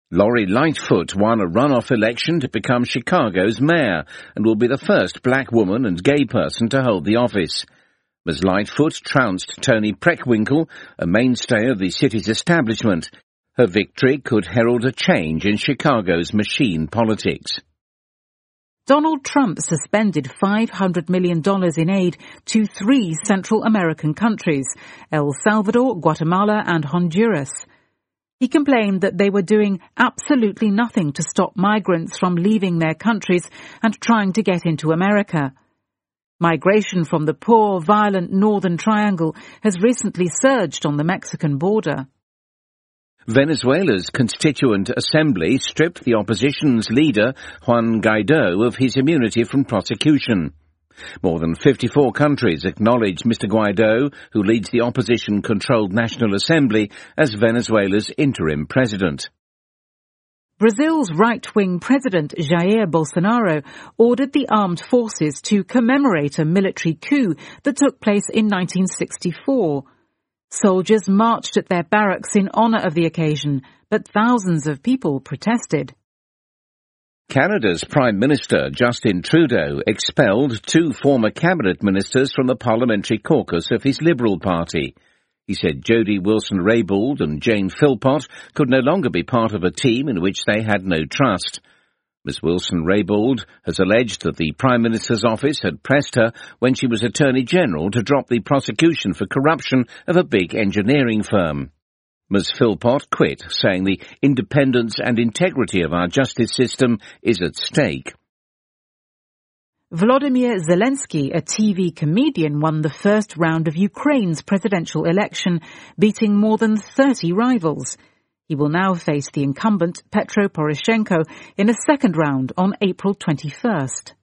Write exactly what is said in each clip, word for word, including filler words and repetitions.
Lori Lightfoot won a runoff election to become Chicago's mayor and will be the first black woman and gay person to hold the office. Miz Lightfoot trounced Toni Preckwinkle, a mainstay of the city's establishment. Her victory could herald a change in Chicago's machine politics. Donald Trump suspended five hundred million dollars in aid to three Central American countries, El Salvador, Guatemala and Honduras. He complained that they were doing absolutely nothing to stop migrants from leaving their countries and trying to get into America. Migration from the poor, violent Northern Triangle has recently surged on the Mexican border. Venezuela's Constituent Assembly stripped the opposition's leader, Juan Guaido, of his immunity from prosecution. More than fifty-four countries acknowledge Mister Guaido, who leads the opposition-controlled National Assembly, as Venezuela's interim president. Brazil's right-wing president Jair Bolsonaro ordered the armed forces to commemorate a military coup that took place in nineteen sixty-four. Soldiers marched at their barracks in honour of the occasion, but thousands of people protested. Canada's Prime Minister, Justin Trudeau, expelled two former cabinet ministers from the parliamentary caucus of his Liberal Party. He said Jody Wilson-Raybould and Jane Philpott could no longer be part of a team in which they had no trust. Miz Wilson-Raybould has alleged that the Prime Minister's office had pressed her when she was Attorney General to drop the prosecution for corruption of a big engineering firm. Miz Philpott quit, saying the independence and integrity of our justice system is at stake. Volodymyr Zelensky, a T V comedian, won the first round of Ukraine's presidential election, beating more than thirty rivals. He will now face the incumbent Petro Poroshenko in a second round on April twenty-first.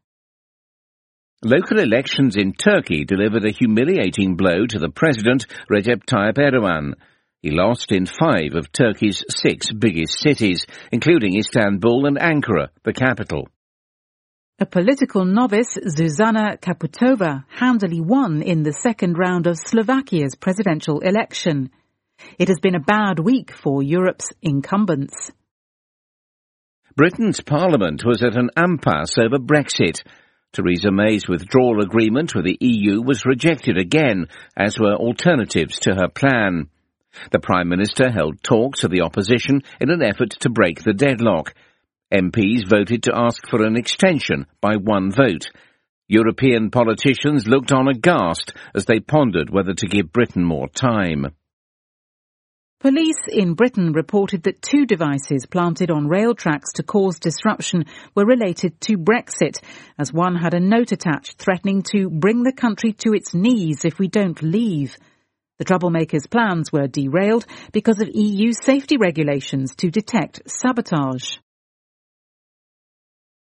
Local elections in Turkey delivered a humiliating blow to the president, Recep Tayyip Erdogan. He lost in five of Turkey's six biggest cities, including Istanbul and Ankara, the capital. A political novice, Zuzana Kaputova, handily won in the second round of Slovakia's presidential election. It has been a bad week for Europe's incumbents. Britain's Parliament was at an impasse over Brexit. Theresa May's withdrawal agreement with the E U was rejected again, as were alternatives to her plan. The Prime Minister held talks with the opposition in an effort to break the deadlock. M Ps voted to ask for an extension by one vote. European politicians looked on aghast as they pondered whether to give Britain more time. Police in Britain reported that two devices planted on rail tracks to cause disruption were related to Brexit, as one had a note attached threatening to bring the country to its knees if we don't leave. The troublemakers' plans were derailed because of E U safety regulations to detect sabotage.